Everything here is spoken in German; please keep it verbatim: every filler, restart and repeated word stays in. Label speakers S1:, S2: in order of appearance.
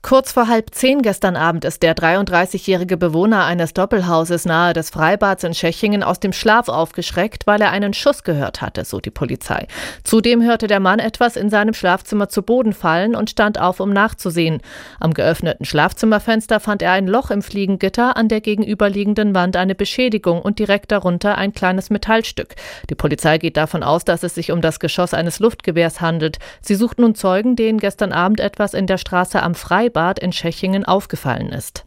S1: Kurz vor halb zehn gestern Abend ist der dreiunddreißigjährige Bewohner eines Doppelhauses nahe des Freibads in Schächingen aus dem Schlaf aufgeschreckt, weil er einen Schuss gehört hatte, so die Polizei. Zudem hörte der Mann etwas in seinem Schlafzimmer zu Boden fallen und stand auf, um nachzusehen. Am geöffneten Schlafzimmerfenster fand er ein Loch im Fliegengitter, an der gegenüberliegenden Wand eine Beschädigung und direkt darunter ein kleines Metallstück. Die Polizei geht davon aus, dass es sich um das Geschoss eines Luftgewehrs handelt. Sie sucht nun Zeugen, denen gestern Abend etwas in der Straße am Freibad in Schächingen aufgefallen ist.